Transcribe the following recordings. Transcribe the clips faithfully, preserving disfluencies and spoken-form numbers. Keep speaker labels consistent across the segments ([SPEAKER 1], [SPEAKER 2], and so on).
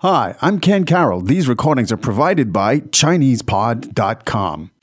[SPEAKER 1] Hi, I'm Ken Carroll. These recordings are provided by Chinese Pod dot com.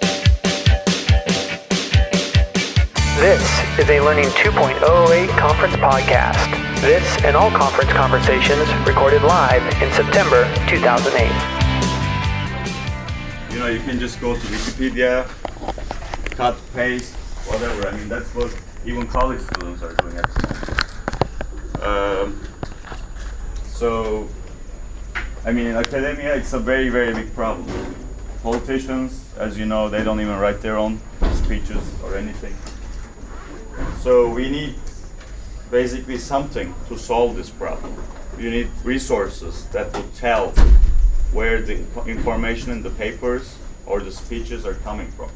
[SPEAKER 2] This is a Learning two point oh eight conference podcast. This and all conference conversations recorded live in September two thousand eight.
[SPEAKER 3] You know, you can just go to Wikipedia, cut, paste, whatever. I mean, that's what even college students are doing at the moment. Um, so, I mean, in academia, it's a very, very big problem. Politicians, as you know, they don't even write their own speeches or anything. So we need basically something to solve this problem. You need resources that will tell where the information in the papers or the speeches are coming from.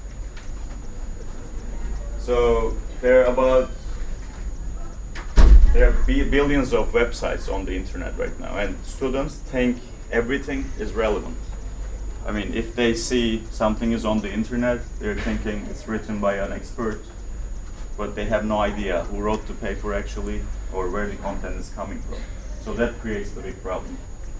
[SPEAKER 3] So there are about there are billions of websites on the internet right now, and students think everything is relevant. I mean, if they see something is on the internet, they're thinking it's written by an expert, but they have no idea who wrote the paper actually or where the content is coming from. So that creates the big problem.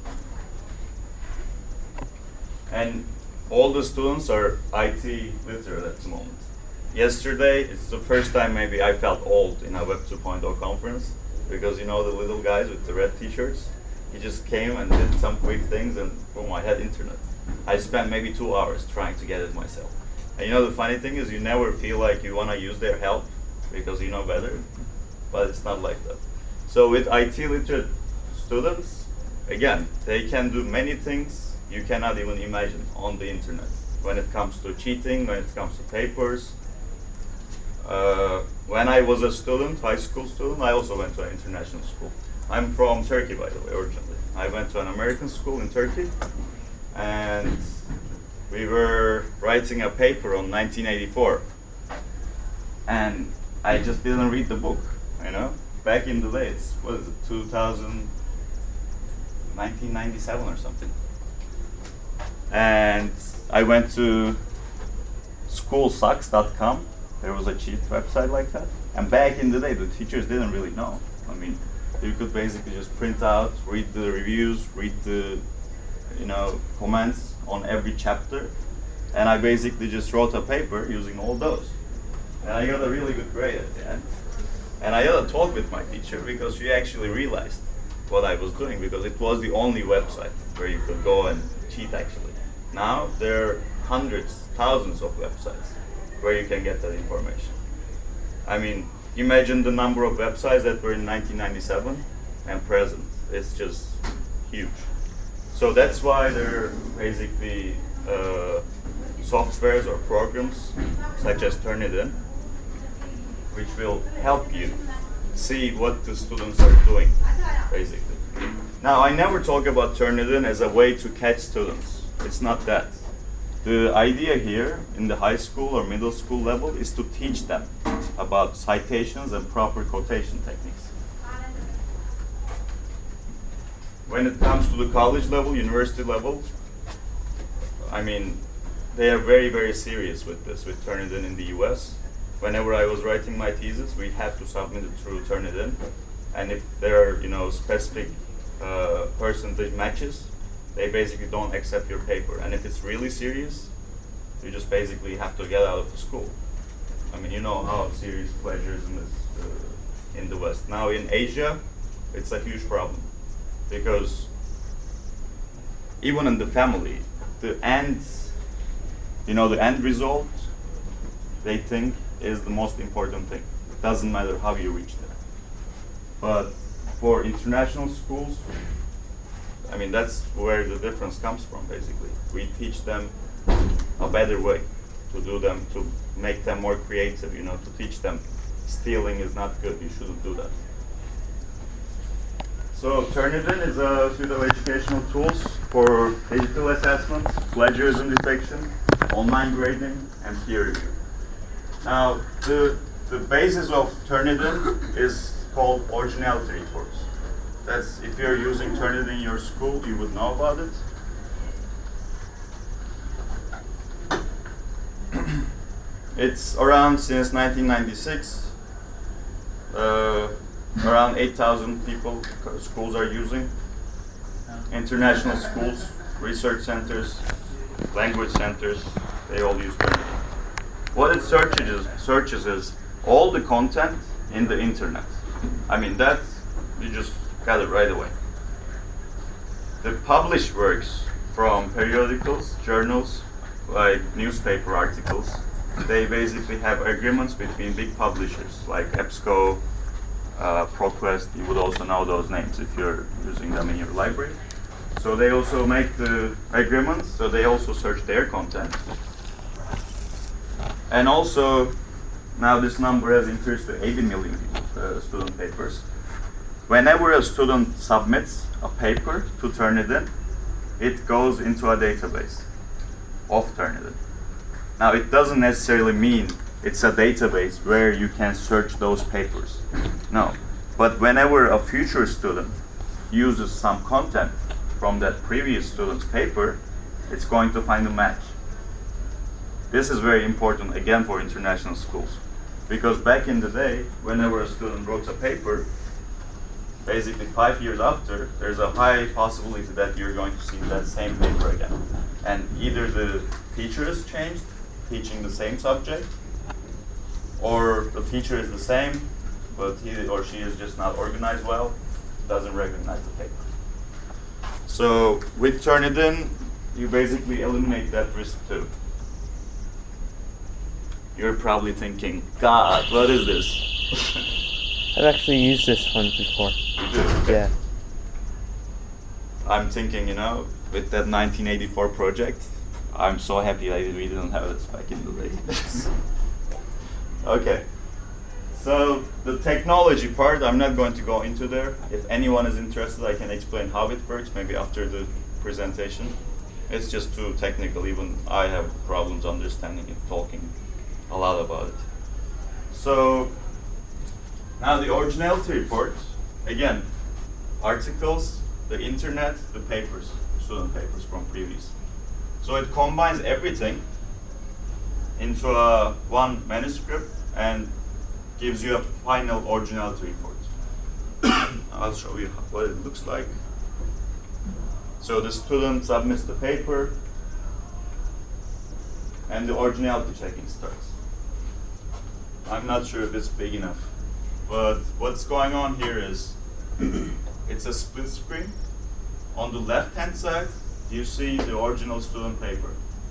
[SPEAKER 3] And all the students are I T literate at the moment. Yesterday, it's the first time maybe I felt old in a Web two point oh conference, because you know the little guys with the red t-shirts, he just came and did some quick things and boom, I had internet. I spent maybe two hours trying to get it myself. And you know the funny thing is you never feel like you want to use their help because you know better, but it's not like that. So with I T literate students, again, they can do many things you cannot even imagine on the internet. When it comes to cheating, when it comes to papers. Uh, when I was a student, high school student, I also went to an international school. I'm from Turkey, by the way, originally. I went to an American school in Turkey, and we were writing a paper on nineteen eighty-four. And I just didn't read the book, you know? Back in the day, it's, what is it, two thousand, nineteen ninety-seven or something. And I went to school sucks dot com. There was a cheap website like that. And back in the day, the teachers didn't really know. I mean, you could basically just print out, read the reviews, read the, you know, comments on every chapter. And I basically just wrote a paper using all those. And I got a really good grade at the end. And I had a talk with my teacher because she actually realized what I was doing, because it was the only website where you could go and cheat actually. Now there are hundreds, thousands of websites where you can get that information. I mean, imagine the number of websites that were in nineteen ninety-seven and present. It's just huge. So that's why there are basically uh, softwares or programs such as Turnitin, which will help you see what the students are doing, basically. Now, I never talk about Turnitin as a way to catch students. It's not that. The idea here in the high school or middle school level is to teach them about citations and proper quotation techniques. When it comes to the college level, university level, I mean, they are very, very serious with this, with Turnitin in the U S. Whenever I was writing my thesis, we had to submit it through Turnitin. And if there are, you know, specific uh, percentage matches, they basically don't accept your paper. And if it's really serious, you just basically have to get out of the school. I mean, you know how serious plagiarism is uh, in the West. Now in Asia, it's a huge problem, because even in the family, the end, you know, the end result, they think is the most important thing. It doesn't matter how you reach there. But for international schools, I mean, that's where the difference comes from, basically. We teach them a better way to do them, to make them more creative, you know, to teach them stealing is not good, you shouldn't do that. So Turnitin is a suite of educational tools for digital assessment, plagiarism detection, online grading, and peer review. Now, the, the basis of Turnitin is called originality reports. That's, if you're using Turnitin in your school, you would know about it. It's around since nineteen ninety-six. Uh, around eight thousand people, schools are using. international schools, research centers, language centers, they all use Turnitin. What it searches, searches is all the content in the internet. I mean, that you just got it right away. The published works from periodicals, journals, like newspaper articles, they basically have agreements between big publishers like EBSCO, uh, ProQuest. You would also know those names if you're using them in your library. So they also make the agreements, so they also search their content. And also, now this number has increased to eighty million uh, student papers. Whenever a student submits a paper to Turnitin, it goes into a database of Turnitin. Now, it doesn't necessarily mean it's a database where you can search those papers. No. But whenever a future student uses some content from that previous student's paper, it's going to find a match. This is very important, again, for international schools. Because back in the day, whenever a student wrote a paper, basically five years after, there's a high possibility that you're going to see that same paper again. And either the teacher has changed, teaching the same subject, or the teacher is the same, but he or she is just not organized well, doesn't recognize the paper. So with Turnitin, you basically eliminate that risk too. You're probably thinking, God, what is this?
[SPEAKER 4] I've actually used this one before.
[SPEAKER 3] You do? Okay.
[SPEAKER 4] Yeah.
[SPEAKER 3] I'm thinking, you know, with that nineteen eighty-four project, I'm so happy that we didn't have this back in the day. Okay. So the technology part, I'm not going to go into there. If anyone is interested, I can explain how it works, maybe after the presentation. It's just too technical. Even I have problems understanding it, talking a lot about it. So now the originality report, again, articles, the internet, the papers, student papers from previous. So it combines everything into a one manuscript and gives you a final originality report. I'll show you what it looks like. So the student submits the paper and the originality checking starts. I'm not sure if it's big enough, but what's going on here is it's a split screen. On the left hand side, you see the original student paper.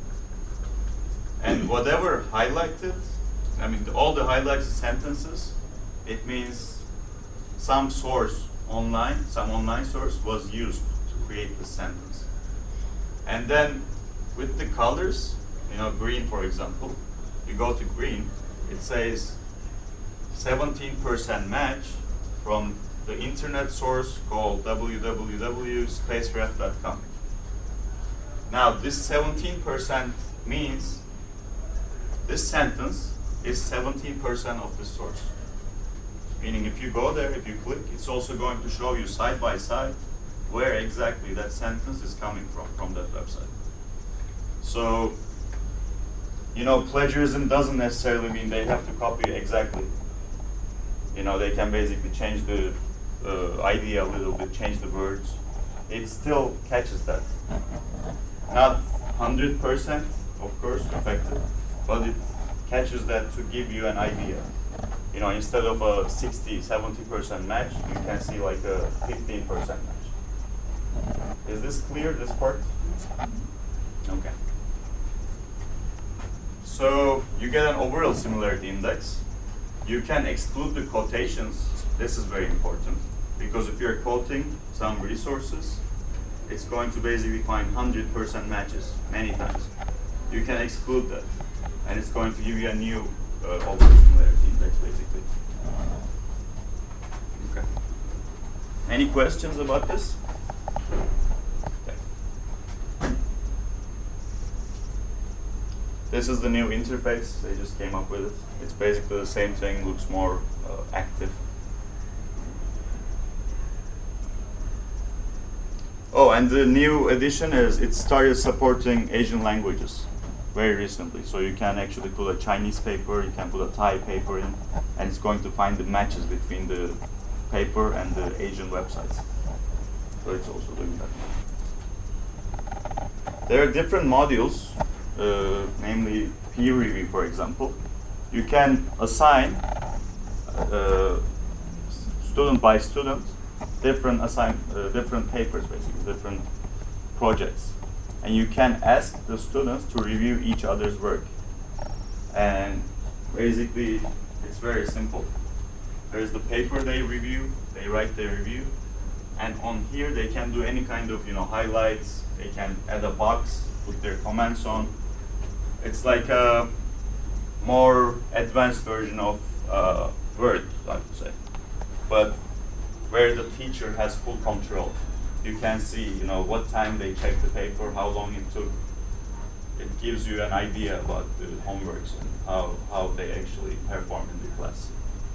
[SPEAKER 3] And whatever highlighted, I mean, the, all the highlighted sentences, it means some source online, some online source was used to create the sentence. And then with the colors, you know, green, for example, you go to green, it says seventeen percent match from the internet source called w w w dot spaceref dot com. Now, this seventeen percent means this sentence is seventeen percent of the source. Meaning if you go there, if you click, it's also going to show you side by side where exactly that sentence is coming from, from that website. So, you know, plagiarism doesn't necessarily mean they have to copy exactly. You know, they can basically change the uh, idea a little bit, change the words. It still catches that. Not one hundred percent, of course, effective, but it catches that to give you an idea. You know, instead of a sixty, seventy percent match, you can see like a fifteen percent match. Is this clear, this part? Okay. So you get an overall similarity index. You can exclude the quotations. This is very important, because if you're quoting some resources, it's going to basically find one hundred percent matches many times. You can exclude that, and it's going to give you a new uh, overall similarity index, basically. Okay. Any questions about this? Okay. This is the new interface. They just came up with it. It's basically the same thing, looks more uh, active. Oh, and the new addition is it started supporting Asian languages very recently. So you can actually put a Chinese paper, you can put a Thai paper in, and it's going to find the matches between the paper and the Asian websites. So it's also doing that. there are different modules, uh, namely peer review, for example. You can assign uh, student by student different assign uh, different papers, basically different projects, and you can ask the students to review each other's work. And basically, it's very simple. There's the paper they review, they write their review, and on here they can do any kind of, you know, highlights. They can add a box, put their comments on. It's like a more advanced version of uh, Word, I would say, but where the teacher has full control. You can see, you know, what time they checked the paper, how long it took. It gives you an idea about the homeworks and how, how they actually perform in the class.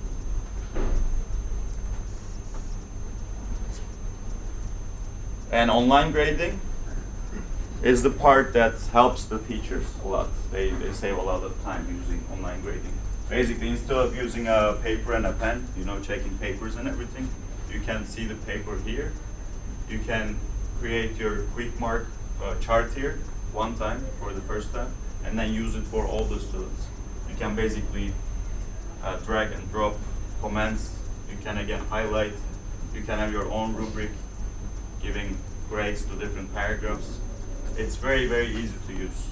[SPEAKER 3] And online grading is the part that helps the teachers a lot. They, they save a lot of time using online grading. Basically, instead of using a paper and a pen, you know, checking papers and everything, you can see the paper here. You can create your quick mark uh, chart here one time for the first time, and then use it for all the students. You can basically uh, drag and drop comments. You can again highlight. You can have your own rubric giving grades to different paragraphs. It's very, very easy to use.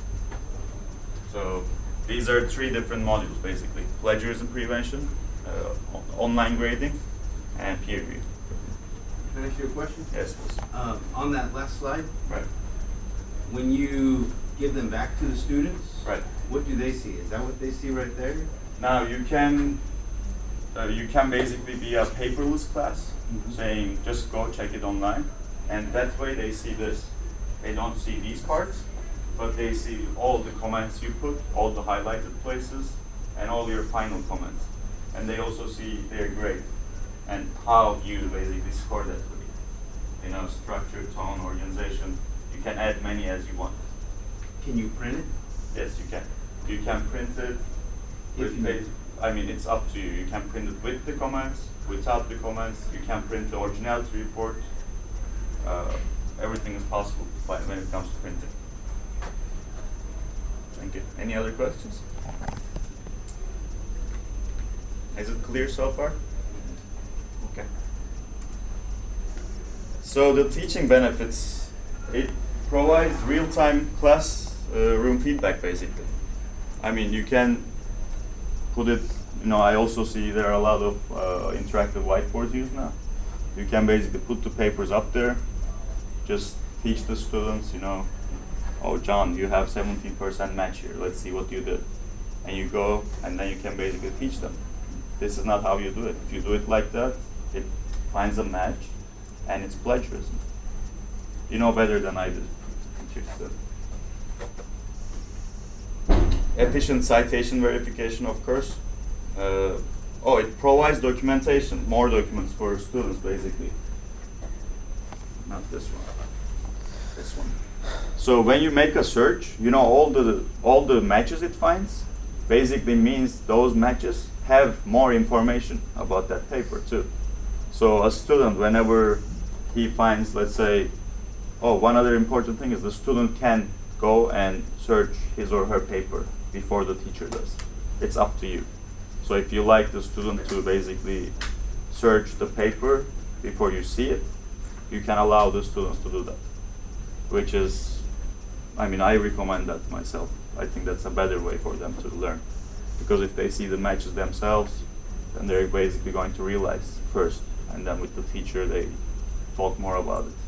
[SPEAKER 3] So these are three different modules, basically: plagiarism prevention, uh, online grading, and peer review.
[SPEAKER 5] Can I ask you a question?
[SPEAKER 3] Yes, please.
[SPEAKER 5] Um, on that last slide,
[SPEAKER 3] Right.
[SPEAKER 5] when you give them back to the students,
[SPEAKER 3] Right.
[SPEAKER 5] what do they see? Is that what they see right there?
[SPEAKER 3] Now you can uh, you can basically be a paperless class,
[SPEAKER 5] Mhm.
[SPEAKER 3] saying just go check it online, and that way they see this. They don't see these parts, but they see all the comments you put, all the highlighted places, and all your final comments. And they also see their grade and how you basically score that grade. You know, structure, tone, organization. You can add many as you want.
[SPEAKER 5] Can you print it?
[SPEAKER 3] Yes, you can. You can print it
[SPEAKER 5] If
[SPEAKER 3] with
[SPEAKER 5] you-
[SPEAKER 3] the, I mean, it's up to you. You can print it with the comments, without the comments. You can print the originality report. Uh, everything is possible by- when it comes to printing. Thank you. Any other questions? Is it clear so far? Okay. So the teaching benefits, it provides real-time class uh, room feedback, basically. I mean, you can put it, you know, I also see there are a lot of uh, interactive whiteboards used now. You can basically put the papers up there, just teach the students, you know, oh, John, you have seventeen percent match here, let's see what you did. And you go, and then you can basically teach them. This is not how you do it. If you do it like that, it finds a match, and it's plagiarism. You know better than I do. Efficient citation verification, of course. Uh, oh, it provides documentation, more documents for students, basically. Not this one. This one. So when you make a search, you know, all the all the matches it finds basically means those matches have more information about that paper too. So a student, whenever he finds, let's say, oh, one other important thing is the student can go and search his or her paper before the teacher does. It's up to you. So if you like the student to basically search the paper before you see it, you can allow the students to do that, which is, I mean, I recommend that myself. I think that's a better way for them to learn, because if they see the matches themselves, then they're basically going to realize first, and then with the teacher they talk more about it.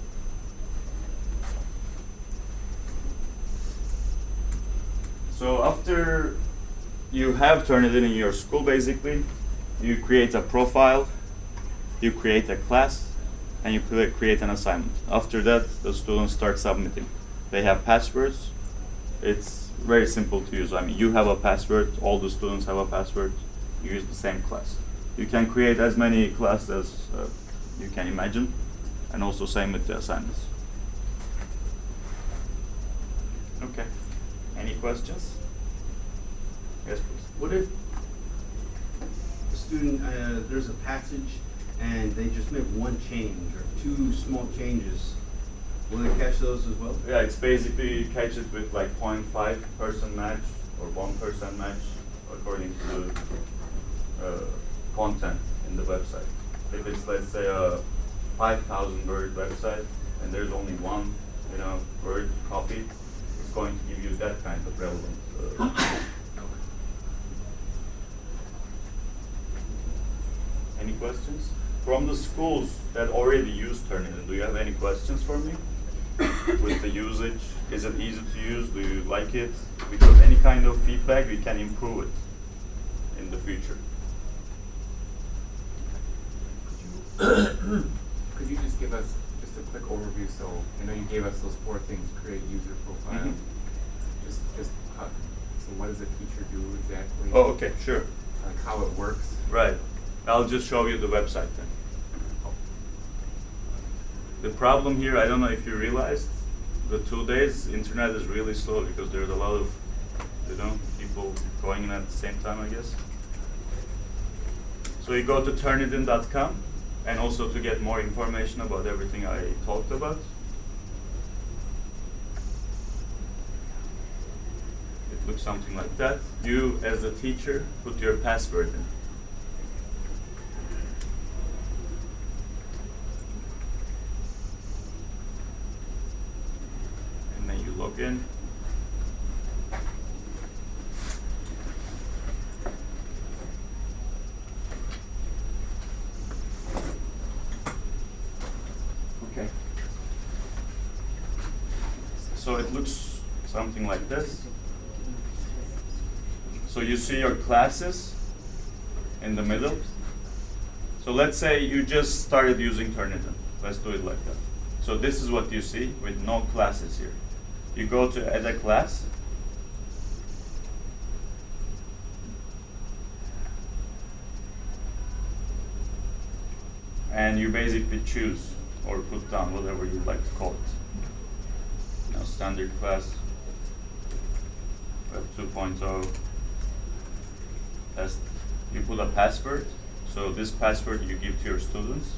[SPEAKER 3] So after you have Turnitin in your school, basically, you create a profile, you create a class, and you cre- create an assignment. After that, the students start submitting. They have passwords. It's very simple to use. I mean, you have a password, all the students have a password, you use the same class. You can create as many classes as uh, you can imagine, and also same with the assignments. Okay. Any questions? Yes, please.
[SPEAKER 5] What if a student, uh, there's a passage and they just make one change or two small changes Will it catch those as well?
[SPEAKER 3] Yeah, it's basically you catch it with like zero point five percent match or one percent match according to the uh, content in the website. If it's, let's say, a five thousand word website and there's only one, you know, word copy, it's going to give you that kind of relevant. Uh, Any questions? From the schools that already use Turnitin, do you have any questions for me? With the usage, is it easy to use? Do you like it? Because any kind of feedback, we can improve it in the future.
[SPEAKER 6] Could you just give us just a quick overview? So I know you gave us those four things: create user profile. Mm-hmm. Just, just uh, so what does a teacher do exactly?
[SPEAKER 3] Oh, okay, sure.
[SPEAKER 6] Like how it works.
[SPEAKER 3] Right. I'll just show you the website then. The problem here, I don't know if you realized, the two days internet is really slow because there's a lot of, you know, people going in at the same time, I guess. So you go to turnitin dot com, and also to get more information about everything I talked about. It looks something like that. You, as a teacher, put your password in. Log in. Okay. So it looks something like this. So you see your classes in the middle. So let's say you just started using Turnitin. Let's do it like that. So this is what you see with no classes here. You go to add a class. And you basically choose or put down whatever you like to call it. Now, standard class, Web two point oh, test. You put a password. So this password you give to your students.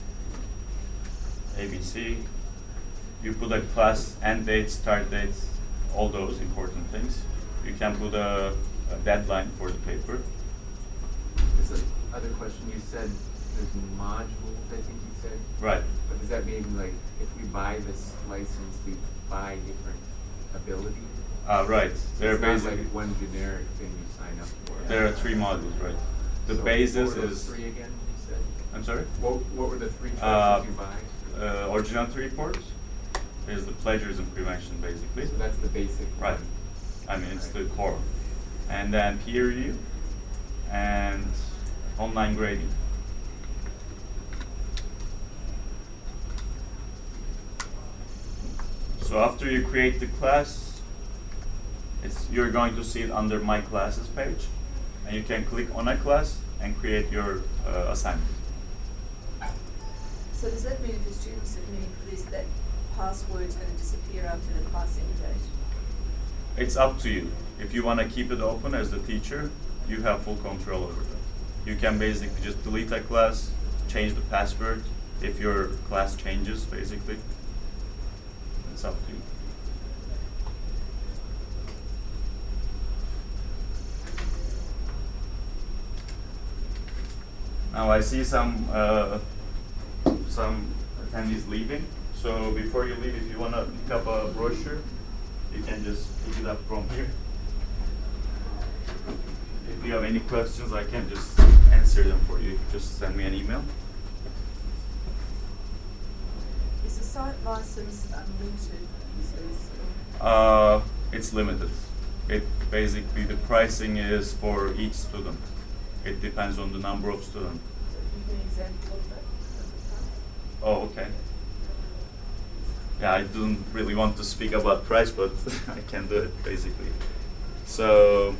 [SPEAKER 3] A B C. You put a class end date, start date, all those important things. You can put a, a deadline for the paper.
[SPEAKER 6] This is other question. You said there's modules, I think you said.
[SPEAKER 3] Right.
[SPEAKER 6] But does that mean like if we buy this license, we buy different ability?
[SPEAKER 3] Uh, right.
[SPEAKER 6] So
[SPEAKER 3] They're
[SPEAKER 6] it's not
[SPEAKER 3] basically
[SPEAKER 6] like one generic thing you sign up for.
[SPEAKER 3] there are three modules, right? The
[SPEAKER 6] So
[SPEAKER 3] basis
[SPEAKER 6] what were those
[SPEAKER 3] is.
[SPEAKER 6] three again. You said.
[SPEAKER 3] I'm sorry.
[SPEAKER 6] What What were the three choices
[SPEAKER 3] Uh,
[SPEAKER 6] you buy?
[SPEAKER 3] Uh, originality reports is the plagiarism prevention, basically.
[SPEAKER 6] So that's the basic.
[SPEAKER 3] Right.
[SPEAKER 6] one.
[SPEAKER 3] I mean, it's
[SPEAKER 6] Right.
[SPEAKER 3] the core. And then peer review and online grading. So after you create the class, it's you're going to see it under My Classes page, and you can click on a class and create your uh, assignment.
[SPEAKER 7] So does that mean if the students submitting for this, that password's going to disappear after the class end date?
[SPEAKER 3] It's up to you. If you want to keep it open as the teacher, you have full control over that. You can basically just delete a class, change the password if your class changes, basically. It's up to you. Now I see some uh, some attendees leaving. So before you leave, if you want to pick up a brochure, you can just pick it up from here. If you have any questions, I can just answer them for you. Just send me an email.
[SPEAKER 7] Is the site license unlimited users?
[SPEAKER 3] Uh, it's limited. It basically, the pricing is for each student. It depends on the number of students.
[SPEAKER 7] So can you give me an example of that?
[SPEAKER 3] Oh, okay. Yeah, I don't really want to speak about price, but I can do it basically. So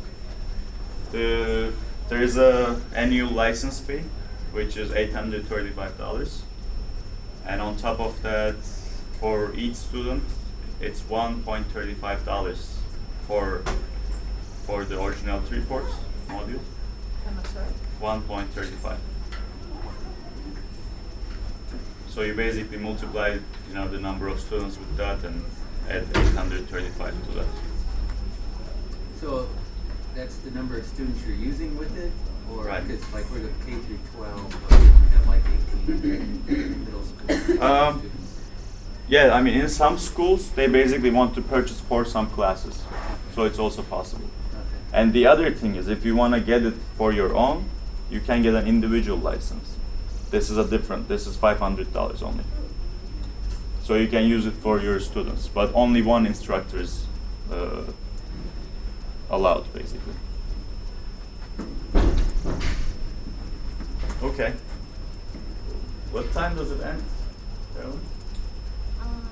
[SPEAKER 3] the there is a annual license fee, which is eight hundred thirty-five dollars, and on top of that, for each student, it's one point three five dollars for for the originality reports module.
[SPEAKER 7] How much, sorry?
[SPEAKER 3] one point three five. So you basically multiply, you know, the number of students with that and add eight hundred thirty-five to that.
[SPEAKER 5] So that's the number of students you're using with it? Or
[SPEAKER 3] Right.
[SPEAKER 5] because like we're the K through twelve, but we only have like eighteen middle school
[SPEAKER 3] Um,
[SPEAKER 5] students.
[SPEAKER 3] Yeah, I mean, in some schools, they basically want to purchase for some classes. So it's also possible.
[SPEAKER 5] Okay.
[SPEAKER 3] And the other thing is, if you want to get it for your own, you can get an individual license. This is a different, this is five hundred dollars only. So you can use it for your students, but only one instructor is uh, allowed, basically. Okay. What time does it end, Carolyn?
[SPEAKER 8] Um,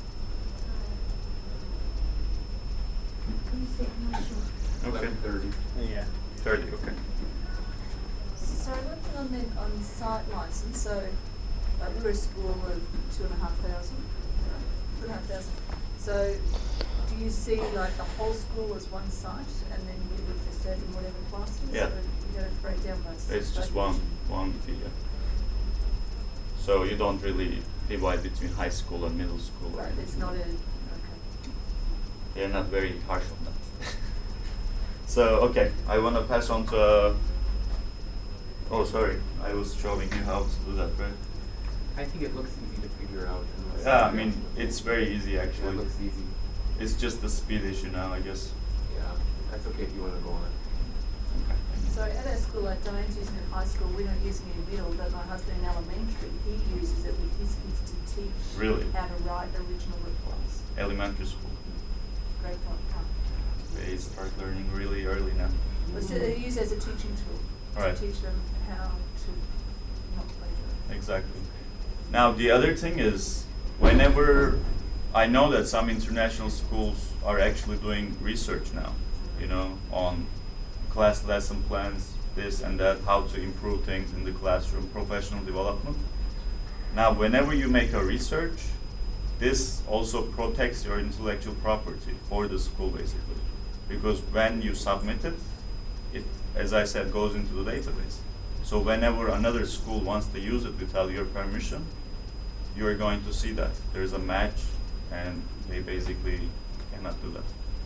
[SPEAKER 8] uh, let me see, I'm not sure.
[SPEAKER 3] Okay.
[SPEAKER 6] eleven thirty.
[SPEAKER 4] Yeah.
[SPEAKER 3] thirty, okay.
[SPEAKER 7] So looking on the, on the site license, so like we're a school of two and a half thousand, two and a half thousand. So do you see like the whole school as one site and then we would just add in whatever classes?
[SPEAKER 3] Yeah.
[SPEAKER 7] Or you don't break down by s-
[SPEAKER 3] It's
[SPEAKER 7] by
[SPEAKER 3] just one,
[SPEAKER 7] division?
[SPEAKER 3] one fee, yeah. So you don't really divide between high school and middle school. or
[SPEAKER 7] Right, it's
[SPEAKER 3] anything.
[SPEAKER 7] not a, okay.
[SPEAKER 3] They're not very harsh on that. So, okay, I want to pass on to, uh, oh, sorry, I was showing you how to do that, right?
[SPEAKER 6] I think it looks easy to figure out. unless
[SPEAKER 3] Yeah, I
[SPEAKER 6] you-
[SPEAKER 3] mean, it's very easy
[SPEAKER 6] Yeah,
[SPEAKER 3] actually.
[SPEAKER 6] it looks easy.
[SPEAKER 3] It's just the speed issue now, I guess.
[SPEAKER 6] Yeah, that's okay if you want to go on.
[SPEAKER 7] So at our school, like Diane's using it in high school, we're not using it in middle, but my husband in elementary, he uses it with his kids to teach
[SPEAKER 3] Really?
[SPEAKER 7] how to write original replies.
[SPEAKER 3] Elementary school.
[SPEAKER 7] Great fun. fun.
[SPEAKER 3] They start learning really early now.
[SPEAKER 7] It's uh, used as a teaching tool
[SPEAKER 3] Right.
[SPEAKER 7] to teach them how to not plagiarize.
[SPEAKER 3] Exactly. Now, the other thing is, whenever I know that some international schools are actually doing research now, you know, on class lesson plans, this and that, how to improve things in the classroom, professional development. Now, whenever you make a research, this also protects your intellectual property for the school, basically. Because when you submit it, it, as I said, goes into the database. So whenever another school wants to use it without your permission, you're going to see that there's a match and they basically cannot do that.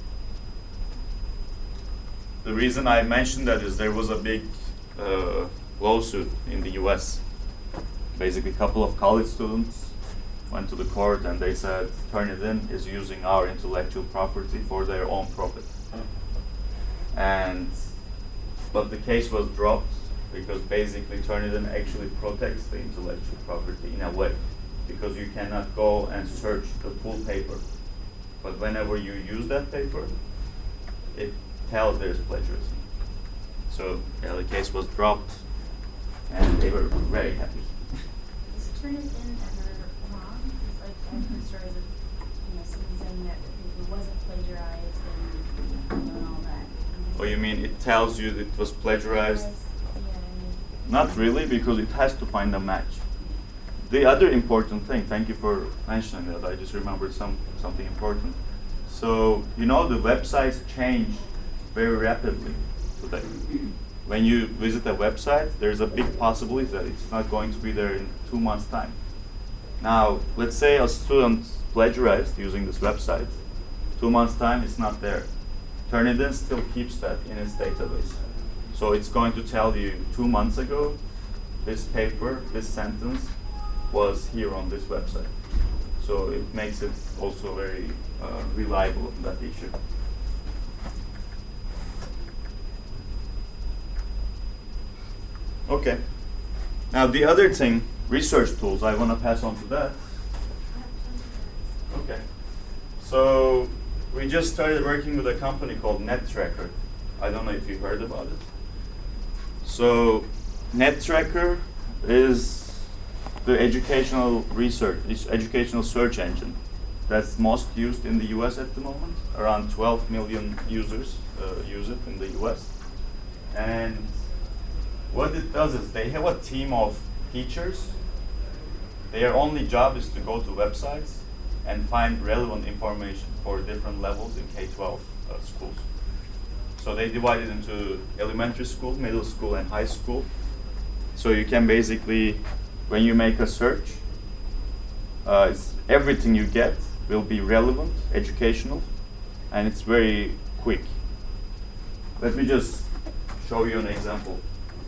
[SPEAKER 3] The reason I mentioned that is there was a big uh, lawsuit in the U S. Basically, a couple of college students went to the court and they said Turnitin is using our intellectual property for their own profit. And but the case was dropped because basically Turnitin actually protects the intellectual property in a way, because you cannot go and search the full paper. But whenever you use that paper, it tells there's plagiarism. So yeah, the case was dropped and they were very happy.
[SPEAKER 8] Is Turnitin ever wrong? It's like I've heard stories of, you know, someone saying that it wasn't plagiarized and, and all that.
[SPEAKER 3] Oh, you mean it tells you it was plagiarized?
[SPEAKER 8] Yeah, I mean,
[SPEAKER 3] Not really, because it has to find a match. The other important thing, thank you for mentioning that, I just remembered some something important. So, you know, the websites change very rapidly today. When you visit a website, there's a big possibility that it's not going to be there in two months' time. Now, let's say a student plagiarized using this website. Two months' time, it's not there. Turnitin still keeps that in its database. So it's going to tell you two months ago, this paper, this sentence was here on this website. So it makes it also very uh, reliable in that issue. Okay. Now the other thing, research tools, I want to pass on to that. Okay. So we just started working with a company called NetTracker. I don't know if you've heard about it. So NetTracker is the educational research, it's educational search engine that's most used in the U S at the moment. Around twelve million users uh, use it in the U S. And what it does is they have a team of teachers. Their only job is to go to websites and find relevant information for different levels in K twelve uh, schools. So they divide it into elementary school, middle school, and high school. So you can basically, when you make a search, uh, it's, everything you get will be relevant, educational, and it's very quick. Let me just show you an example.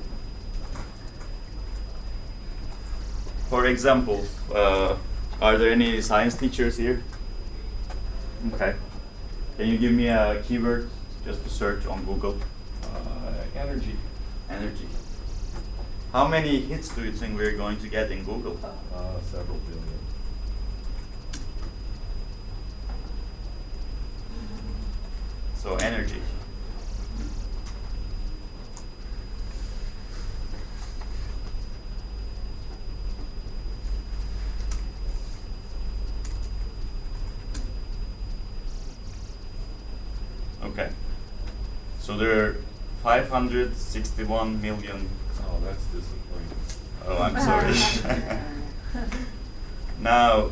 [SPEAKER 3] For example, uh, are there any science teachers here? Okay. Can you give me a keyword just to search on Google?
[SPEAKER 6] Uh, energy.
[SPEAKER 3] Energy. How many hits do you think we're going to get in Google?
[SPEAKER 6] Uh, several billion.
[SPEAKER 3] So energy. Okay. So there are five hundred sixty-one million.
[SPEAKER 6] Oh, that's disappointing.
[SPEAKER 3] Oh, I'm sorry. Now,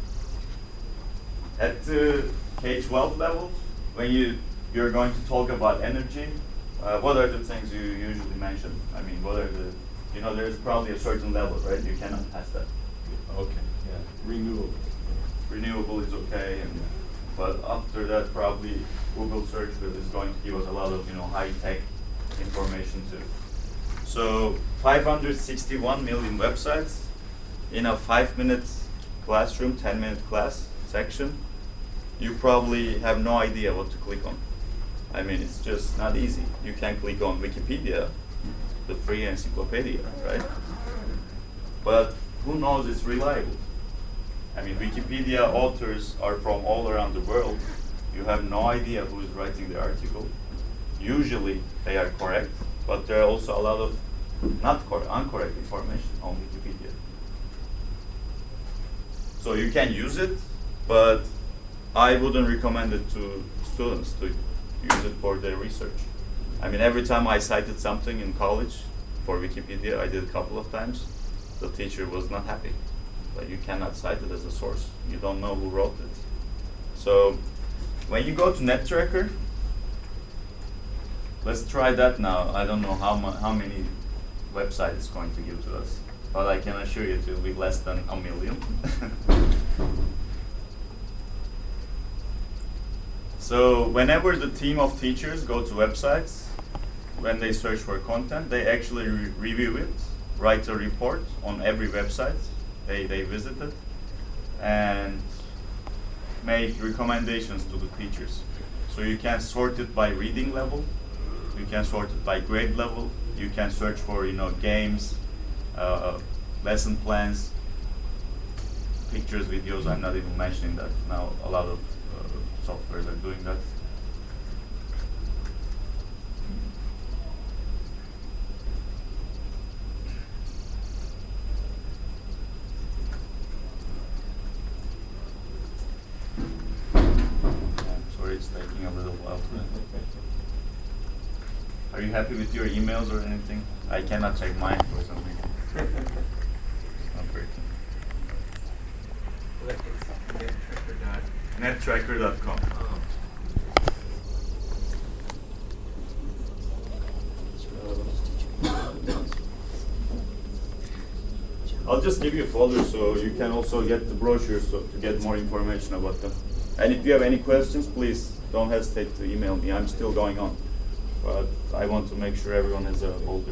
[SPEAKER 3] at the K twelve level, when you you're going to talk about energy, uh, what are the things you usually mention? I mean, what are the, you know, there's probably a certain level, right? You cannot pass that.
[SPEAKER 6] Okay, yeah, renewable.
[SPEAKER 3] Renewable is okay, and but after that, probably Google search is going to give us a lot of, you know, high-tech information too. So five hundred sixty-one million websites in a five-minute classroom, ten-minute class section. You probably have no idea what to click on. I mean, it's just not easy. You can click on Wikipedia, the free encyclopedia, right? But who knows it's reliable? I mean, Wikipedia authors are from all around the world. You have no idea who is writing the article. Usually they are correct, but there are also a lot of not correct, incorrect information on Wikipedia. So you can use it, but I wouldn't recommend it to students to use it for their research. I mean, every time I cited something in college for Wikipedia, I did a couple of times, the teacher was not happy. Like, you cannot cite it as a source. You don't know who wrote it. So when you go to NetTracker, let's try that now. I don't know how, mu how many websites it's going to give to us, but I can assure you it will be less than a million. So whenever the team of teachers go to websites, when they search for content, they actually re review it, write a report on every website they, they visited, and make recommendations to the teachers. So you can sort it by reading level, you can sort it by grade level, you can search for, you know, games, uh, lesson plans, pictures, videos. I'm not even mentioning that now. A lot of uh, softwares are doing that. I'm sorry, it's taking a little while. Are you happy with your emails or anything? I cannot check mine for some reason. It's not working. NetTracker dot com. I'll just give you a folder so you can also get the brochures so to get more information about them. And if you have any questions, please don't hesitate to email me. I'm still going on, but I want to make sure everyone has a folder.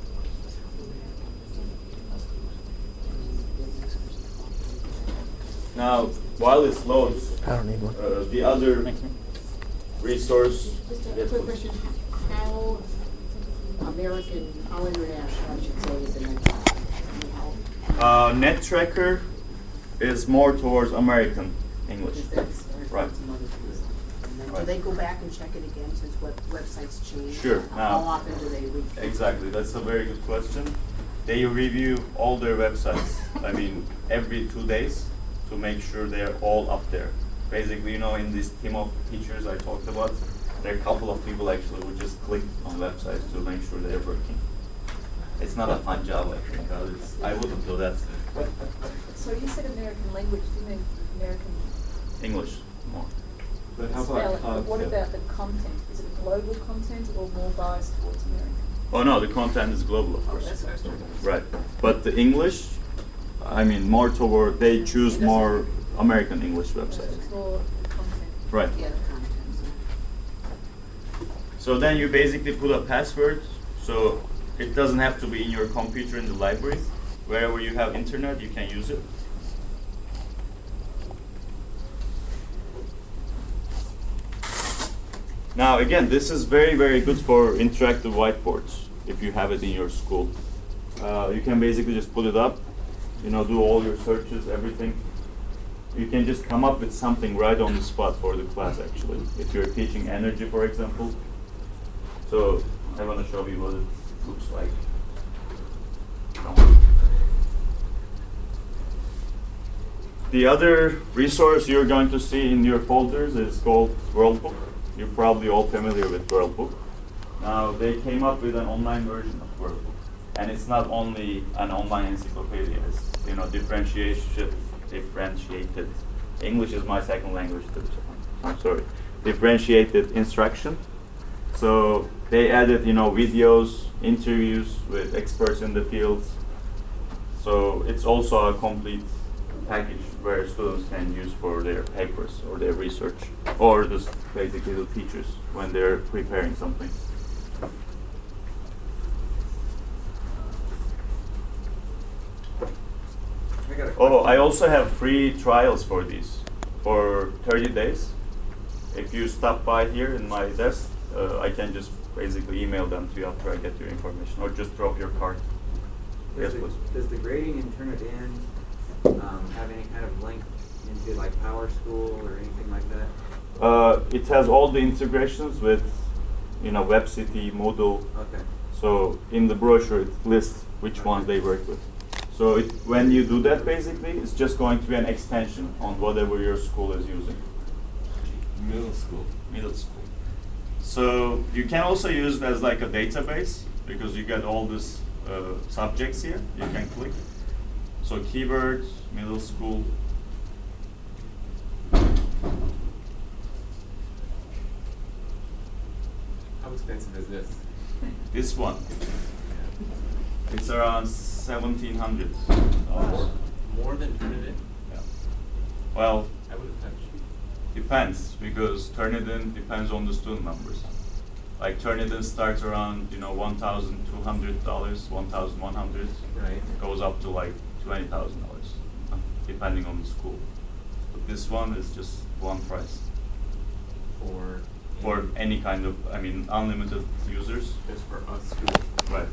[SPEAKER 3] Now, while it loads,
[SPEAKER 4] I don't need one.
[SPEAKER 3] uh, the other resource.
[SPEAKER 9] Just a
[SPEAKER 3] Yes,
[SPEAKER 9] quick
[SPEAKER 3] please.
[SPEAKER 9] question. How American, how international, I should say, is the NetTracker?
[SPEAKER 3] Uh, NetTracker is more towards American English.
[SPEAKER 9] Because that's, I've
[SPEAKER 3] Right.
[SPEAKER 9] heard some other things. And then
[SPEAKER 3] Right.
[SPEAKER 9] do they go back and check it again since web, websites change?
[SPEAKER 3] Sure.
[SPEAKER 9] How
[SPEAKER 3] Now-
[SPEAKER 9] often do they read?
[SPEAKER 3] Exactly, that's a very good question. They review all their websites, I mean, every two days to make sure they're all up there. Basically, you know, in this team of teachers I talked about, there are a couple of people actually who just click on websites to make sure they're working. It's not a fun job, I think. Uh, it's, I wouldn't do that.
[SPEAKER 7] So you said American language, do you mean American
[SPEAKER 3] English more.
[SPEAKER 6] But how
[SPEAKER 7] spelling?
[SPEAKER 6] about
[SPEAKER 7] But what
[SPEAKER 6] content?
[SPEAKER 7] about the content? Is it global content or more biased towards American?
[SPEAKER 3] Oh no, the content is global, of
[SPEAKER 9] Oh,
[SPEAKER 3] course.
[SPEAKER 9] that's what I was talking about.
[SPEAKER 3] Right, but the English, I mean, more toward, they choose more American English websites.
[SPEAKER 7] It's more content.
[SPEAKER 3] Right.
[SPEAKER 9] Yeah, the content.
[SPEAKER 3] So then you basically put a password, so it doesn't have to be in your computer in the library. Wherever you have internet, you can use it. Now again, this is very, very good for interactive whiteboards if you have it in your school. Uh, you can basically just put it up, you know, do all your searches, everything. You can just come up with something right on the spot for the class actually. If you're teaching energy, for example. So I want to show you what it looks like. The other resource you're going to see in your folders is called Worldbook. You're probably all familiar with Worldbook. Now they came up with an online version of Worldbook, and it's not only an online encyclopedia. It's, you know, differentiated, differentiated. English is my second language too. So I'm sorry. Differentiated instruction. So they added, you know, videos, interviews with experts in the fields. So it's also a complete package where students can use for their papers or their research, or just basically the teachers when they're preparing something. Oh, I also have free trials for these for thirty days. If you stop by here in my desk, uh, I can just basically email them to you after I get your information, or just drop your card. Yes,
[SPEAKER 5] Does the,
[SPEAKER 3] please.
[SPEAKER 5] does the grading in Turnitin um, have any kind of link into like PowerSchool or anything like that?
[SPEAKER 3] Uh, it has all the integrations with, you know, WebCity, Moodle.
[SPEAKER 5] Okay.
[SPEAKER 3] So in the brochure, it lists which
[SPEAKER 5] Okay.
[SPEAKER 3] ones they work with. So it, when you do that, basically, it's just going to be an extension on whatever your school is using.
[SPEAKER 10] Middle school.
[SPEAKER 3] Middle school. So you can also use it as like a database, because you get all these uh, subjects here. You can click. So keywords, middle school.
[SPEAKER 6] How expensive is this?
[SPEAKER 3] This one, it's around seventeen hundred
[SPEAKER 6] More,
[SPEAKER 3] dollars.
[SPEAKER 6] more than Turnitin.
[SPEAKER 3] Yeah. Well,
[SPEAKER 6] I would have touched.
[SPEAKER 3] depends, because Turnitin depends on the student numbers. Like Turnitin starts around, you know, one thousand two hundred dollars, one thousand one hundred dollars.
[SPEAKER 6] Right.
[SPEAKER 3] Goes up to like twenty thousand dollars, depending on the school. But this one is just one price
[SPEAKER 6] For
[SPEAKER 3] for any kind of, I mean, unlimited users.
[SPEAKER 6] just for us students.
[SPEAKER 3] Right.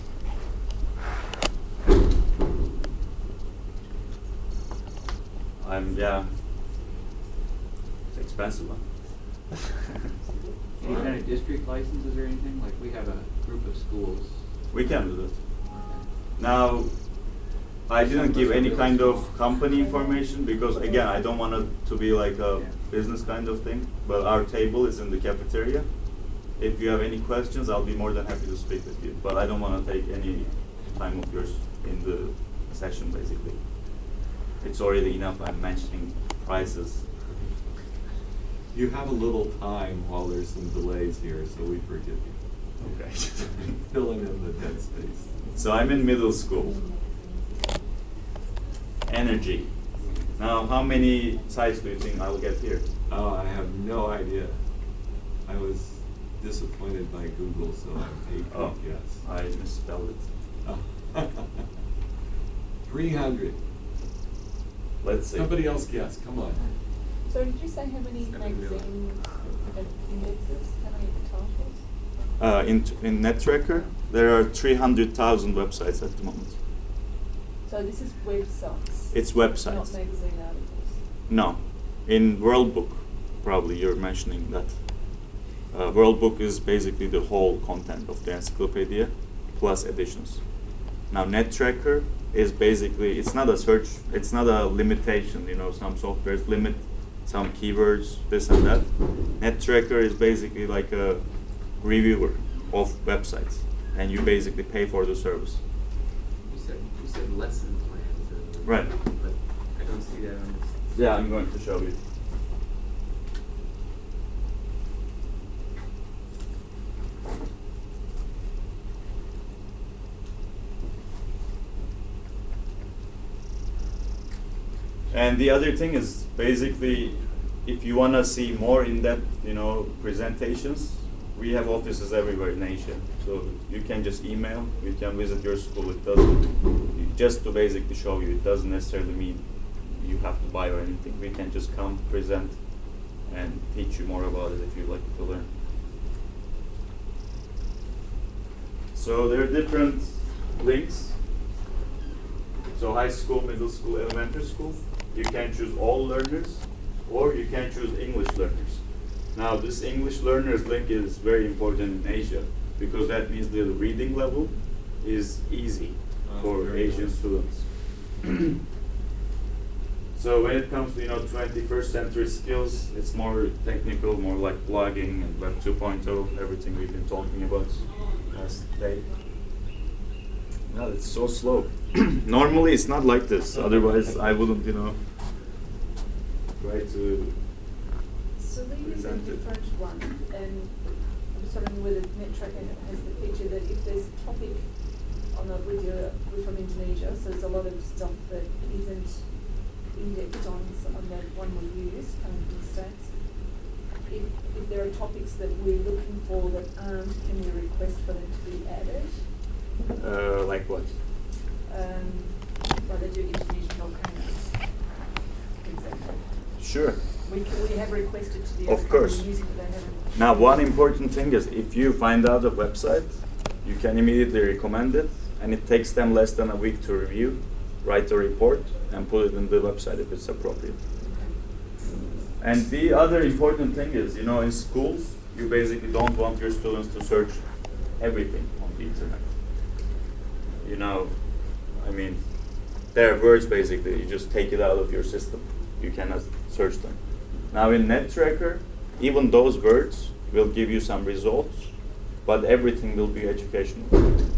[SPEAKER 3] I'm, yeah. It's expensive, huh?
[SPEAKER 5] Any kind of district licenses or anything? Like we have a group of schools.
[SPEAKER 3] We can do that.
[SPEAKER 5] Okay.
[SPEAKER 3] Now, I didn't give any kind of company information because, again, I don't want it to be like a
[SPEAKER 5] Yeah.
[SPEAKER 3] business kind of thing. But our table is in the cafeteria. If you have any questions, I'll be more than happy to speak with you. But I don't want to take any time of yours in the session, basically. It's already enough I'm mentioning prices.
[SPEAKER 10] You have a little time while there's some delays here, so we forgive you.
[SPEAKER 3] Okay.
[SPEAKER 10] Filling in the dead space.
[SPEAKER 3] So I'm in middle school. Energy. Now, how many sites do you think I'll get here?
[SPEAKER 10] Oh, I have no idea. I was disappointed by Google, so I take a
[SPEAKER 3] Oh,
[SPEAKER 10] guess.
[SPEAKER 3] I misspelled it.
[SPEAKER 10] Oh. three hundred.
[SPEAKER 3] Let's see.
[SPEAKER 10] Somebody else guess, come on.
[SPEAKER 7] So did you say how many
[SPEAKER 6] Seven million.
[SPEAKER 7] magazine indexes, how many titles?
[SPEAKER 3] Uh, in, in NetTracker, there are three hundred thousand websites at the moment.
[SPEAKER 7] So this is websites?
[SPEAKER 3] It's
[SPEAKER 7] Not
[SPEAKER 3] websites.
[SPEAKER 7] magazine articles?
[SPEAKER 3] No. In Worldbook, probably you're mentioning that. Uh, Worldbook is basically the whole content of the encyclopedia plus additions. Now, NetTracker is basically, it's not a search, it's not a limitation, you know, some softwares limit some keywords, this and that. NetTracker is basically like a reviewer of websites, and you basically pay for the service.
[SPEAKER 5] You said you said lesson plans. or-
[SPEAKER 3] Right.
[SPEAKER 5] But I don't see that on this.
[SPEAKER 3] Yeah, I'm going to show you. And the other thing is basically, if you want to see more in-depth, you know, presentations, we have offices everywhere in Asia. So you can just email, we can visit your school. It doesn't, just to basically show you, it doesn't necessarily mean you have to buy or anything. We can just come, present, and teach you more about it if you'd like to learn. So there are different links. So high school, middle school, elementary school. You can choose all learners, or you can choose English learners. Now this English learners link is very important in Asia, because that means the reading level is easy
[SPEAKER 10] Oh,
[SPEAKER 3] for
[SPEAKER 10] very
[SPEAKER 3] Asian
[SPEAKER 10] nice.
[SPEAKER 3] students. So when it comes to, you know, twenty-first century skills, it's more technical, more like blogging and Web two point oh, everything we've been talking about last day. No, it's so slow. Normally it's not like this, otherwise I wouldn't, you know, try to
[SPEAKER 7] So these are
[SPEAKER 3] present it.
[SPEAKER 7] different one, and I'm just wondering whether NetTracker has the feature that if there's a topic on a video, we're from Indonesia, so there's a lot of stuff that isn't indexed on, so on that one we use, coming from the States. If, if there are topics that we're looking for that aren't, can we request for them to be added?
[SPEAKER 3] Uh, like what?
[SPEAKER 7] Um, well, they do Indonesian volcanoes, for example.
[SPEAKER 3] Sure.
[SPEAKER 7] We, can, we have requested to be
[SPEAKER 3] Of
[SPEAKER 7] able
[SPEAKER 3] course.
[SPEAKER 7] to use it, but they haven't.
[SPEAKER 3] Now, one important thing is if you find out a website, you can immediately recommend it, and it takes them less than a week to review, write a report, and put it in the website if it's appropriate. And the other important thing is, you know, in schools, you basically don't want your students to search everything on the internet. You know, I mean, there are words basically, you just take it out of your system. You cannot search them. Now in NetTracker, even those words will give you some results, but everything will be educational.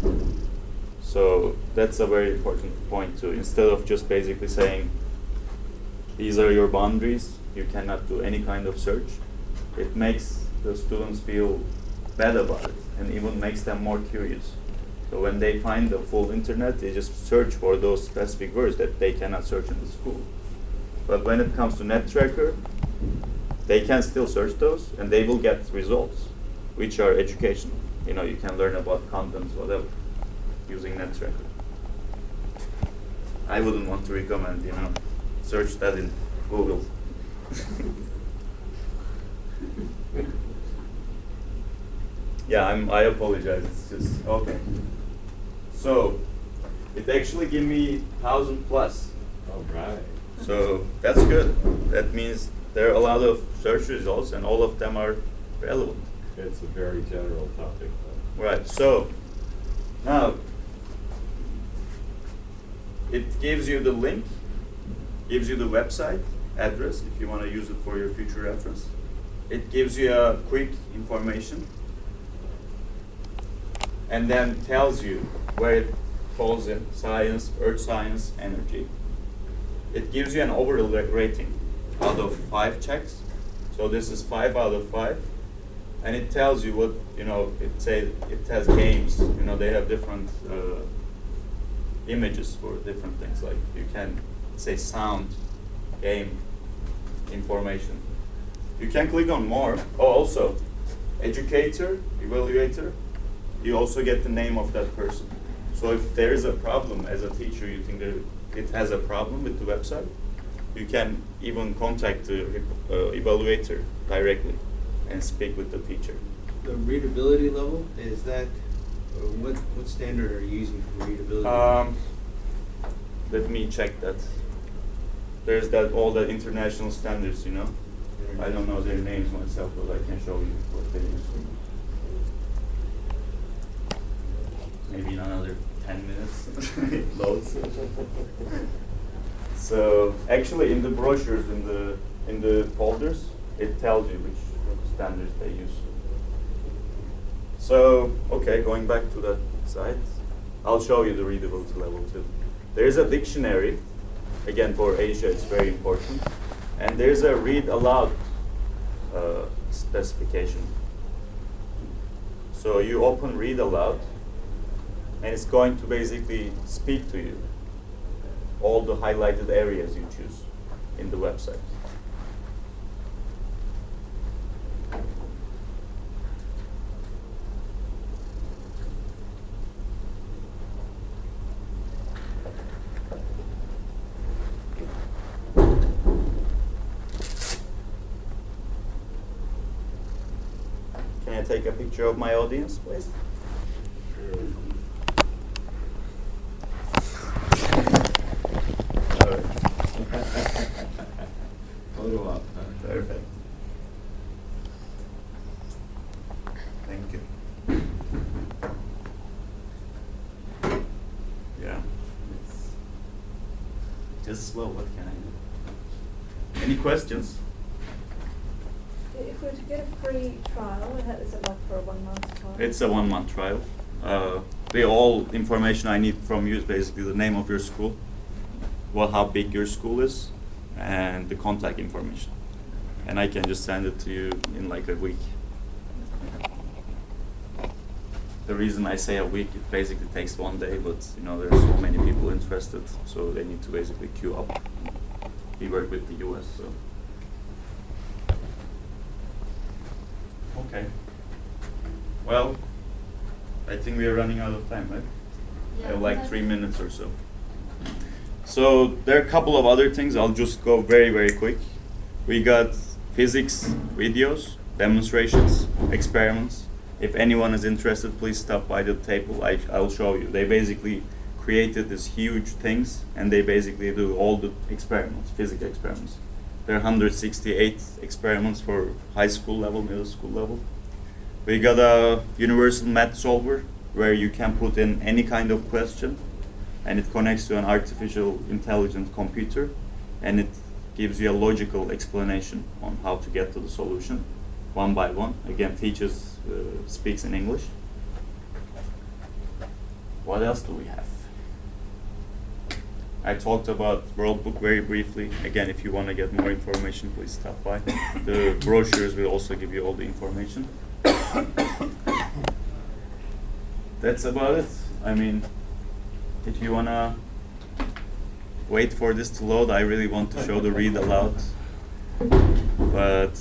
[SPEAKER 3] So that's a very important point too. Instead of just basically saying, these are your boundaries, you cannot do any kind of search, it makes the students feel bad about it, and even makes them more curious. So when they find the full internet, they just search for those specific words that they cannot search in the school. But when it comes to NetTracker, they can still search those, and they will get results, which are educational. You know, you can learn about contents, whatever, using NetTracker. I wouldn't want to recommend, you know, search that in Google. Yeah, I'm, I apologize. It's just okay. So it actually gave me thousand plus.
[SPEAKER 10] All right.
[SPEAKER 3] So that's good. That means there are a lot of search results, and all of them are relevant.
[SPEAKER 10] It's a very general topic, though.
[SPEAKER 3] Right. So now it gives you the link, gives you the website address if you want to use it for your future reference. It gives you a quick information, and then tells you where it falls in science, earth science, energy. It gives you an overall ra- rating out of five checks. So this is five out of five. And it tells you what, you know, it say it has games, you know, they have different uh, images for different things. Like you can say sound, game, information. You can click on more. Oh, also, educator, evaluator, you also get the name of that person. So if there is a problem as a teacher, you think that it has a problem with the website, you can even contact the uh, evaluator directly and speak with the teacher.
[SPEAKER 11] The readability level, is that, uh, what, what standard are you using for readability?
[SPEAKER 3] Um, let me check that. There's that all the international standards, you know. I don't know their names myself, but I can show you what they use. Maybe in another ten minutes it loads. So actually, in the brochures, in the in the folders, it tells you which standards they use. So okay, going back to that site, I'll show you the readability level too. There's a dictionary. Again, for Asia, it's very important. And there's a read aloud uh, specification. So you open read aloud, and it's going to basically speak to you all the highlighted areas you choose. in the website. Can I take a picture of my audience, please? All right.
[SPEAKER 10] Photo op. huh?
[SPEAKER 3] Perfect. Thank you. Yeah. It's just slow. What can I do? Any questions?
[SPEAKER 7] If we were to get a free trial, is it like for a one month trial?
[SPEAKER 3] It's a one month trial. Uh, the all information I need from you is basically the name of your school, what how big your school is, and the contact information. And I can just send it to you in like a week. The reason I say a week, it basically takes one day, but you know there's so many people interested, so they need to basically queue up. We work with the U S, so. Okay. Well, I think we are running out of time, right?
[SPEAKER 8] Yeah,
[SPEAKER 3] I have like
[SPEAKER 8] that's-
[SPEAKER 3] three minutes or so. So there are a couple of other things. I'll just go very, very quick. We got physics videos, demonstrations, experiments. If anyone is interested, please stop by the table. I, I'll show you. They basically created these huge things, and they basically do all the experiments, physics experiments. There are one hundred sixty-eight experiments for high school level, middle school level. We got a universal math solver where you can put in any kind of question, and it connects to an artificial intelligent computer, and it gives you a logical explanation on how to get to the solution one by one. Again, teachers uh, speaks in English. What else do we have? I talked about World Book very briefly. Again, if you want to get more information, please stop by. The brochures will also give you all the information. That's about it. I mean, if you want to wait for this to load, I really want to show the read aloud. But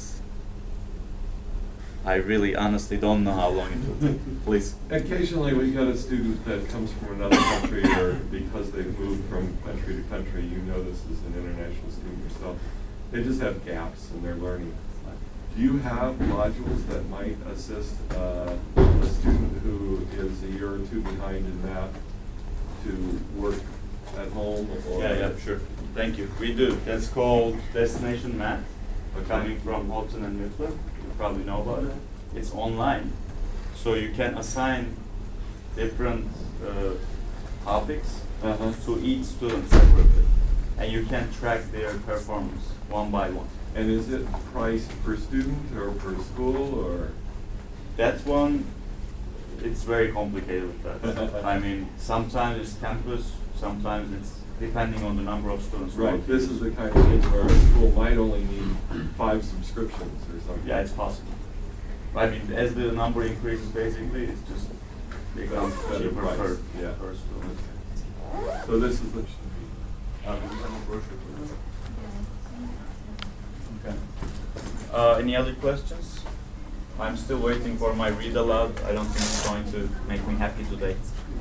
[SPEAKER 3] I really honestly don't know how long it will take. Please.
[SPEAKER 10] Occasionally, we get a student that comes from another country, or because they've moved from country to country, you know this as an international student yourself, they just have gaps in their learning. Do you have modules that might assist uh, a student who is a year or two behind in math to work at home? Or
[SPEAKER 3] Yeah, yeah, sure. Thank you. We do. That's called Destination Math,
[SPEAKER 10] Okay.
[SPEAKER 3] coming from Houghton and Mifflin. You probably know about it. It's online, so you can assign different uh, topics
[SPEAKER 10] Uh-huh.
[SPEAKER 3] to each student separately, and you can track their performance one by one.
[SPEAKER 10] And is it priced per student or per school, or?
[SPEAKER 3] That one, it's very complicated with that. I mean, sometimes it's campus, sometimes it's depending on the number of students. who are
[SPEAKER 10] Right, this
[SPEAKER 3] teachers.
[SPEAKER 10] is the kind of thing where a school might only need five subscriptions or something.
[SPEAKER 3] Yeah, it's possible. I mean, as the number increases, basically, it's just becomes
[SPEAKER 10] Better
[SPEAKER 3] cheaper
[SPEAKER 10] price,
[SPEAKER 3] per,
[SPEAKER 10] yeah.
[SPEAKER 3] per student.
[SPEAKER 10] So this is the.
[SPEAKER 3] Uh, do we have a brochure for that? Okay. Uh, any other questions? I'm still waiting for my read aloud. I don't think it's going to make me happy today.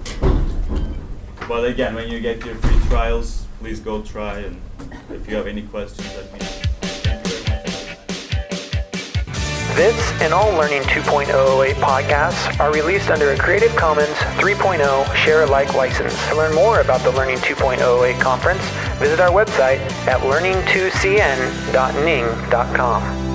[SPEAKER 3] But again, when you get your free trials, please go try, and if you have any questions, let me know. Thank you very much.
[SPEAKER 2] This and all Learning two point oh eight podcasts are released under a Creative Commons three point oh Share Alike license. To learn more about the Learning two point oh eight conference, visit our website at learning two c n dot ning dot com.